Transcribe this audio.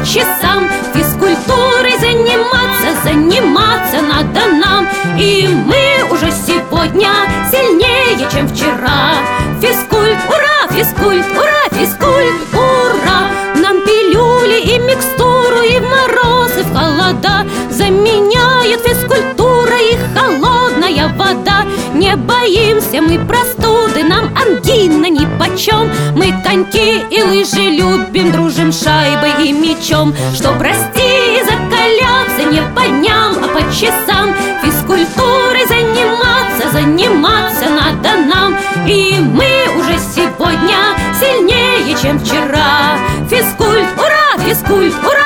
часам. Физкультурой заниматься надо нам. И мы уже сегодня сильнее, чем вчера. Физкульт, ура, физкульт, ура, физкульт, ура! Нам пилюли и микстуру и в мороз, и в холода заменяет физкультура и холодная вода. Не боимся мы простуды, нам ангина нипочем. Мы коньки и лыжи любим, дружим шайбой и мячом. Чтоб расти и закаляться не по дням, а по часам. Физкультурой заниматься надо нам. И мы уже сегодня сильнее, чем вчера. Физкульт, ура, физкульт, ура!